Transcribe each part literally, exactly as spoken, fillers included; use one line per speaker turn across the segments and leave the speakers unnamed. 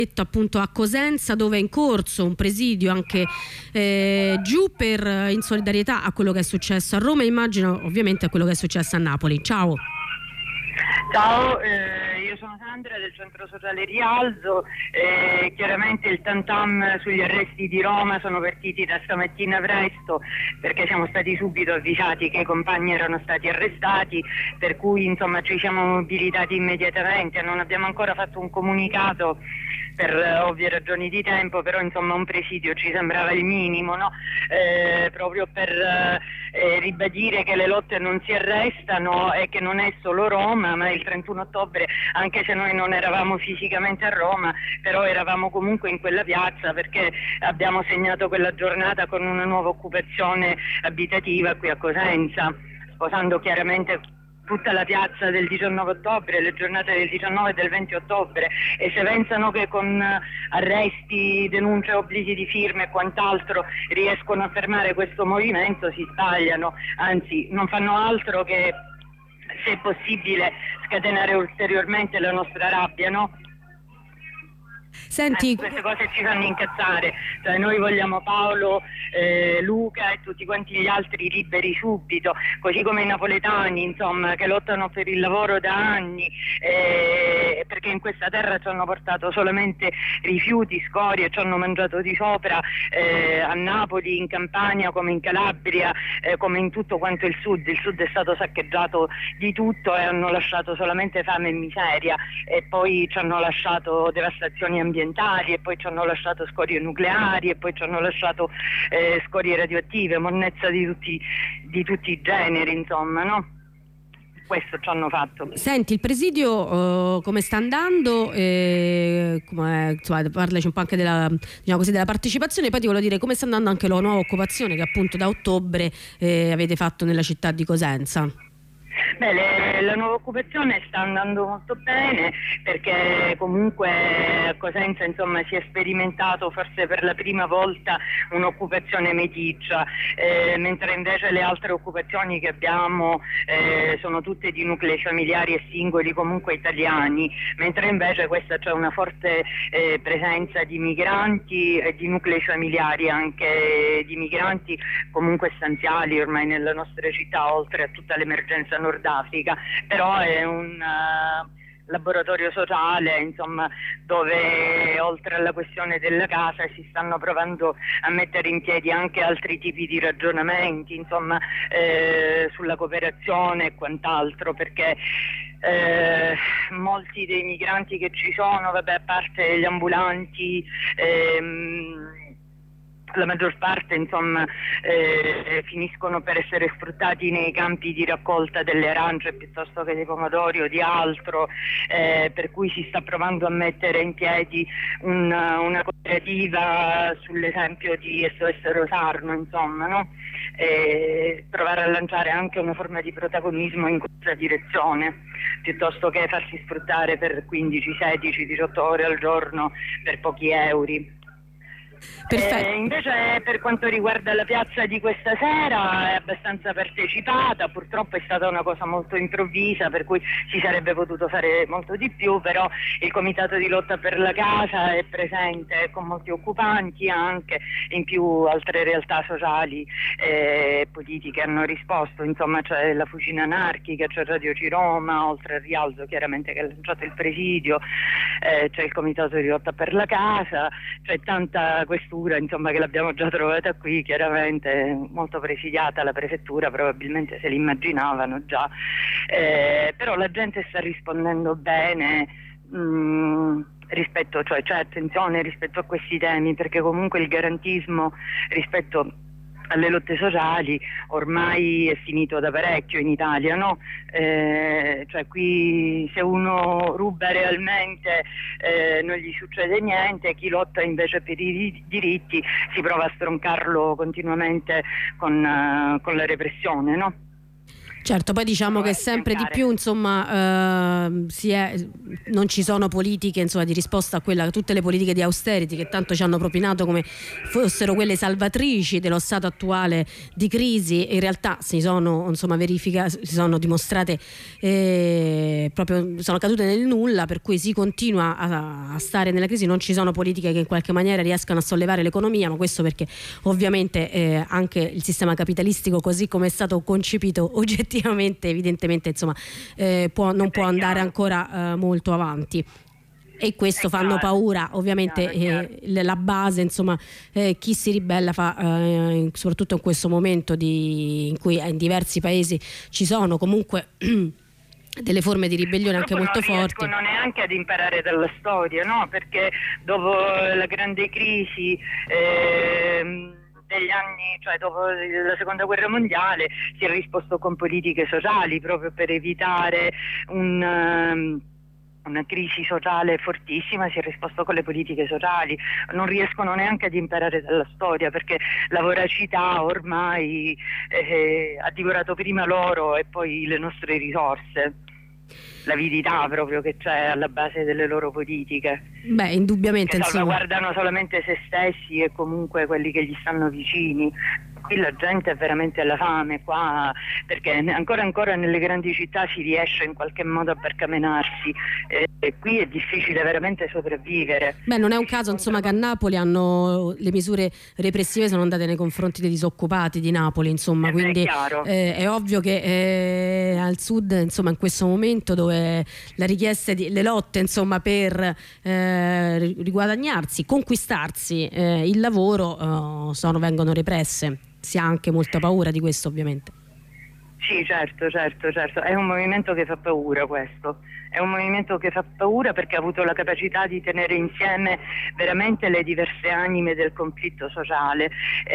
appunto a Cosenza, dove è in corso un presidio anche eh, giù per in solidarietà a quello che è successo a Roma e immagino ovviamente a quello che è successo a Napoli. Ciao.
Ciao, eh, io sono Sandra del Centro Sociale Rialzo. Eh, chiaramente il tam-tam sugli arresti di Roma sono partiti da stamattina presto, perché siamo stati subito avvisati che i compagni erano stati arrestati, per cui insomma ci siamo mobilitati immediatamente. Non abbiamo ancora fatto un comunicato per eh, ovvie ragioni di tempo, però insomma un presidio ci sembrava il minimo, no? Eh, proprio per eh, ribadire che le lotte non si arrestano e che non è solo Roma, ma il trentuno ottobre, anche se noi non eravamo fisicamente a Roma, però eravamo comunque in quella piazza, perché abbiamo segnato quella giornata con una nuova occupazione abitativa qui a Cosenza, sposando chiaramente tutta la piazza del diciannove ottobre, le giornate del diciannove e del venti ottobre, e se pensano che con arresti, denunce, obblighi di firme e quant'altro riescono a fermare questo movimento, si sbagliano, anzi non fanno altro che, se possibile, scatenare ulteriormente la nostra rabbia, no?
Senti,
eh, queste cose ci fanno incazzare, cioè noi vogliamo Paolo, eh, Luca e tutti quanti gli altri liberi subito, così come i napoletani, insomma, che lottano per il lavoro da anni, eh, perché in questa terra ci hanno portato solamente rifiuti, scorie, ci hanno mangiato di sopra, eh, a Napoli, in Campania come in Calabria, eh, come in tutto quanto il sud. Il sud è stato saccheggiato di tutto e hanno lasciato solamente fame e miseria, e poi ci hanno lasciato devastazioni ambientali, e poi ci hanno lasciato scorie nucleari, e poi ci hanno lasciato eh, scorie radioattive, monnezza di tutti, di tutti i generi, insomma, no? Questo ci hanno fatto.
Senti, il presidio uh, come sta andando? Eh, come, insomma, parlaci un po' anche della, diciamo così, della partecipazione, poi ti volevo dire come sta andando anche la nuova occupazione che appunto da ottobre eh, avete fatto nella città di Cosenza.
Beh, le, la nuova occupazione sta andando molto bene, perché comunque a Cosenza insomma si è sperimentato forse per la prima volta un'occupazione meticcia, eh, mentre invece le altre occupazioni che abbiamo eh, sono tutte di nuclei familiari e singoli comunque italiani, mentre invece questa c'è una forte eh, presenza di migranti e di nuclei familiari, anche di migranti comunque stanziali ormai nella nostra città, oltre a tutta l'emergenza Nord Africa, però è un uh, laboratorio sociale, insomma, dove oltre alla questione della casa si stanno provando a mettere in piedi anche altri tipi di ragionamenti, insomma, eh, sulla cooperazione e quant'altro, perché Eh, molti dei migranti che ci sono, vabbè, a parte gli ambulanti, ehm, la maggior parte insomma eh, finiscono per essere sfruttati nei campi di raccolta delle arance piuttosto che dei pomodori o di altro, eh, per cui si sta provando a mettere in piedi una, una cooperativa sull'esempio di S O S Rosarno, insomma, no? E provare a lanciare anche una forma di protagonismo in questa direzione, piuttosto che farsi sfruttare per quindici, sedici, diciotto ore al giorno per pochi euro. Eh, invece per quanto riguarda la piazza di questa sera è abbastanza partecipata, purtroppo è stata una cosa molto improvvisa, per cui si sarebbe potuto fare molto di più, però il comitato di lotta per la casa è presente con molti occupanti, anche in più altre realtà sociali e politiche hanno risposto, insomma c'è la Fucina Anarchica, c'è Radio Ciroma, oltre al Rialzo chiaramente che ha lanciato il presidio, eh, c'è il comitato di lotta per la casa, c'è tanta questura, insomma, che l'abbiamo già trovata qui, chiaramente molto presidiata, la prefettura probabilmente se l'immaginavano già, eh, però la gente sta rispondendo bene mh, rispetto, cioè c'è attenzione rispetto a questi temi, perché comunque il garantismo rispetto alle lotte sociali ormai è finito da parecchio in Italia, no? Eh, cioè qui se uno ruba realmente eh, non gli succede niente, chi lotta invece per i diritti si prova a stroncarlo continuamente con, uh, con la repressione, no?
Certo, poi diciamo che sempre di più insomma eh, si è, non ci sono politiche insomma di risposta a quella, tutte le politiche di austerity che tanto ci hanno propinato come fossero quelle salvatrici dello stato attuale di crisi, in realtà si sono insomma verifica, si sono dimostrate eh, proprio sono cadute nel nulla, per cui si continua a, a stare nella crisi, non ci sono politiche che in qualche maniera riescano a sollevare l'economia, ma questo perché ovviamente eh, anche il sistema capitalistico così come è stato concepito oggettivamente evidentemente insomma eh, può, non può andare ancora eh, molto avanti, e questo fanno paura ovviamente eh, la base insomma eh, chi si ribella fa eh, soprattutto in questo momento di, in cui in diversi paesi ci sono comunque delle forme di ribellione anche molto
non
forti.
Non neanche ad imparare dalla storia, no? Perché dopo la grande crisi ehm, degli anni, cioè dopo la seconda guerra mondiale, si è risposto con politiche sociali proprio per evitare un, um, una crisi sociale fortissima, si è risposto con le politiche sociali. Non riescono neanche ad imparare dalla storia, perché la voracità ormai eh, ha divorato prima loro e poi le nostre risorse. L'avidità proprio che c'è alla base delle loro politiche.
Beh, indubbiamente
che
insomma
salvaguardano solamente se stessi e comunque quelli che gli stanno vicini. Qui la gente è veramente alla fame qua, perché ancora ancora nelle grandi città si riesce in qualche modo a barcamenarsi e, e qui è difficile veramente sopravvivere.
Beh, non è un caso insomma che a Napoli hanno le misure repressive sono andate nei confronti dei disoccupati di Napoli, insomma,
eh,
quindi
è,
eh, è ovvio che eh, al sud insomma in questo momento dove la richiesta di le lotte insomma per eh, riguadagnarsi, conquistarsi eh, il lavoro eh, sono, vengono represse. Si ha anche molta paura di questo ovviamente.
Sì, certo, certo, certo. È un movimento che fa paura questo. È un movimento che fa paura perché ha avuto la capacità di tenere insieme veramente le diverse anime del conflitto sociale.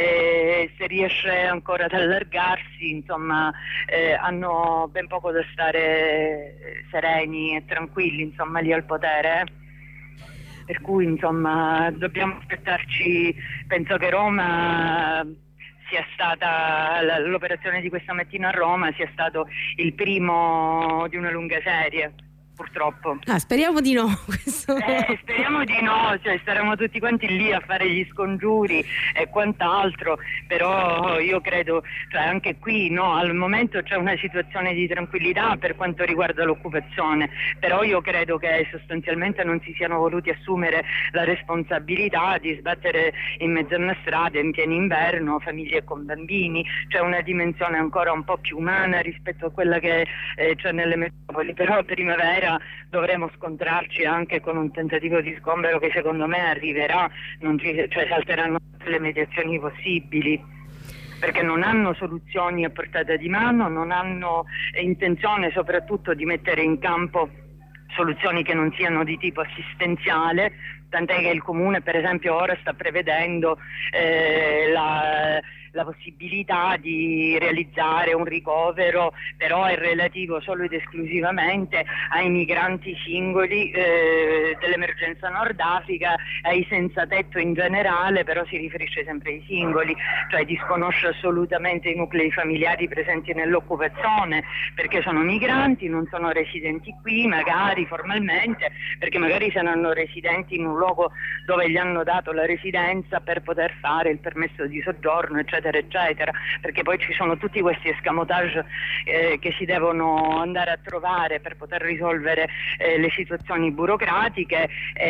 E se riesce ancora ad allargarsi, insomma, eh, hanno ben poco da stare sereni e tranquilli, insomma, lì al potere. Eh? Per cui, insomma, dobbiamo aspettarci, penso che Roma sia stata, l'operazione di questa mattina a Roma sia stato il primo di una lunga serie, purtroppo.
Ah, speriamo di no. Questo...
Eh, speriamo di no, cioè staremo tutti quanti lì a fare gli scongiuri e quant'altro, però io credo, cioè anche qui no, al momento c'è una situazione di tranquillità per quanto riguarda l'occupazione, però io credo che sostanzialmente non si siano voluti assumere la responsabilità di sbattere in mezzo a una strada in pieno inverno famiglie con bambini. C'è una dimensione ancora un po' più umana rispetto a quella che eh, c'è nelle metropoli, però primavera dovremo scontrarci anche con un tentativo di sgombero che secondo me arriverà, non ci, cioè salteranno tutte le mediazioni possibili, perché non hanno soluzioni a portata di mano, non hanno intenzione soprattutto di mettere in campo soluzioni che non siano di tipo assistenziale, tant'è che il Comune per esempio ora sta prevedendo eh, la la possibilità di realizzare un ricovero, però è relativo solo ed esclusivamente ai migranti singoli eh, dell'emergenza Nord Africa, ai senza tetto in generale, però si riferisce sempre ai singoli, cioè disconosce assolutamente i nuclei familiari presenti nell'occupazione, perché sono migranti, non sono residenti qui, magari formalmente, perché magari saranno residenti in un luogo dove gli hanno dato la residenza per poter fare il permesso di soggiorno, eccetera eccetera, perché poi ci sono tutti questi escamotage eh, che si devono andare a trovare per poter risolvere eh, le situazioni burocratiche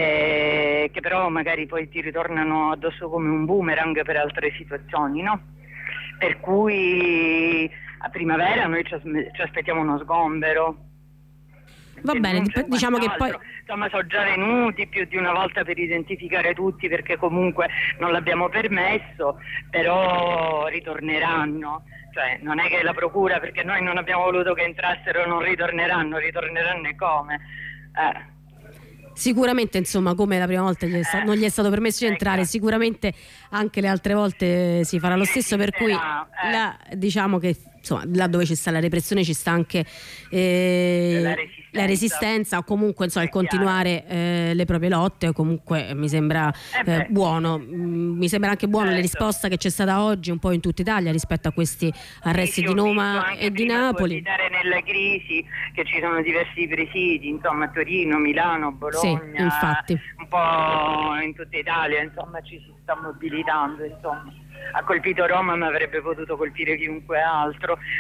eh, che però magari poi ti ritornano addosso come un boomerang per altre situazioni, no? Per cui a primavera noi ci, as- ci aspettiamo uno sgombero.
Va bene, diciamo che poi
insomma sono già venuti più di una volta per identificare tutti, perché comunque non l'abbiamo permesso, però ritorneranno, cioè non è che la procura, perché noi non abbiamo voluto che entrassero, non ritorneranno, ritorneranno e come? Eh.
Sicuramente insomma come la prima volta gli sta- eh, non gli è stato permesso di entrare, ecco. Sicuramente anche le altre volte si farà lo stesso, per cui eh. la, diciamo che insomma, là dove ci sta la repressione ci sta anche eh,
la, resistenza.
la resistenza o comunque insomma, il continuare eh, le proprie lotte. Comunque mi sembra
eh
eh, buono, mm, mi sembra anche buono certo. la risposta che c'è stata oggi un po' in tutta Italia rispetto a questi arresti
sì,
di Roma e di Napoli.
Nella crisi che ci sono diversi presidi, insomma a Torino, Milano, Bologna,
sì, infatti.
un po' in tutta Italia, insomma ci si sta mobilitando, insomma. Ha colpito Roma ma avrebbe potuto colpire chiunque altro.